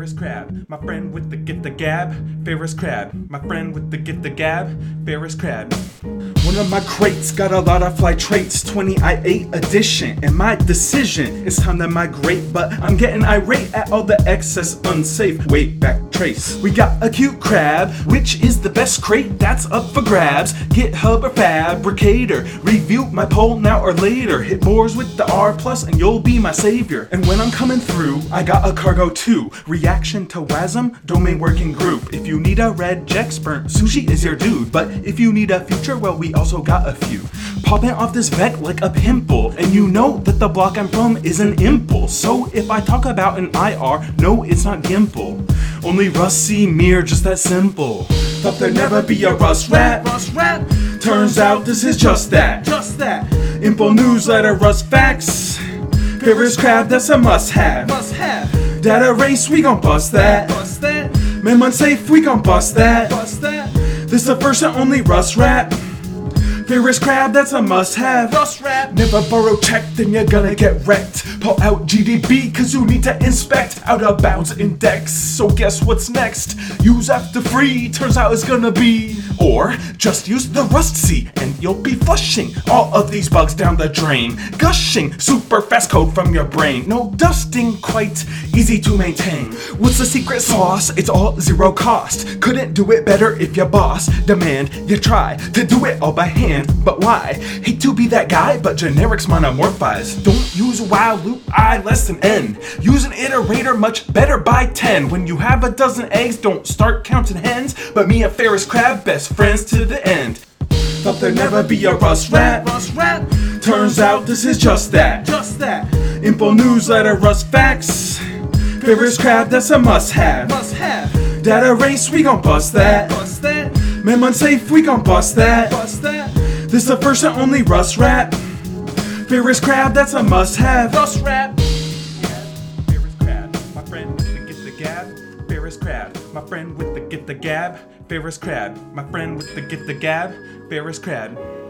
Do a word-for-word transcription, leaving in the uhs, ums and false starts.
Ferris Crab, my friend with the get the gab. Ferris Crab, my friend with the get the gab. Ferris Crab. One of my crates got a lot of fly traits, twenty I eight edition, and my decision is time to migrate, but I'm getting irate at all the excess unsafe weight back trace. We got a cute crab, which is the best crate that's up for grabs. GitHub or Fabricator, review my poll now or later. Hit boars with the R plus and you'll be my savior. And when I'm coming through, I got a cargo too. Reaction to WASM, domain working group. If you need a red Jexpert, Sushi is your dude. But if you need a future, well, we also got a few. Popping off this vec like a pimple, and you know that the block I'm from is an impulse. So if I talk about an I R, no, it's not Gimple. Only Rusty Mir, just that simple. Thought there'd never be a Rust Rat. Rust Rat. Turns out this is just that. Just that. Info newsletter, Rust facts. Ferris Crab, that's a must-have. Must-have. Data race, we gon' bust that. Bust that. Mem unsafe, we gon' bust that. Bust that. This the first and only Rust Rat. Ferris Crab, that's a must-have. Rust Rat. Never borrow check, then you're gonna get wrecked. Pull out G D B, cause you need to inspect out of bounds index. So guess what's next? Use after free, turns out it's gonna be. Or just use the Rust C and you'll be flushing all of these bugs down the drain. Gushing super fast code from your brain. No dusting, quite easy to maintain. What's the secret sauce? It's all zero cost. Couldn't do it better if your boss demand you try to do it all by hand. But why? Hate to be that guy, but generics monomorphize. Don't use while loop I less than n. Use an iterator much better by ten. When you have a dozen eggs, don't start counting hens. But me and Ferris Crab, best friends to the end. Thought there'd never be a Rust Rat. Rust Rat. Turns out this is just that. Just that. Info newsletter, Rust facts. Ferris Crab, that's a must-have. Must-have. Data race, we gon' bust that. Bust that. Mem unsafe, we gon' bust that. Bust that. This the first and only Rust Rat. Ferris Crab, that's a must-have. Rust Rat. Ferris Crab, my friend with the get the gab. Ferris Crab, my friend with the get the gab. Ferris Crab, my friend with the get the gab. Ferris Crab.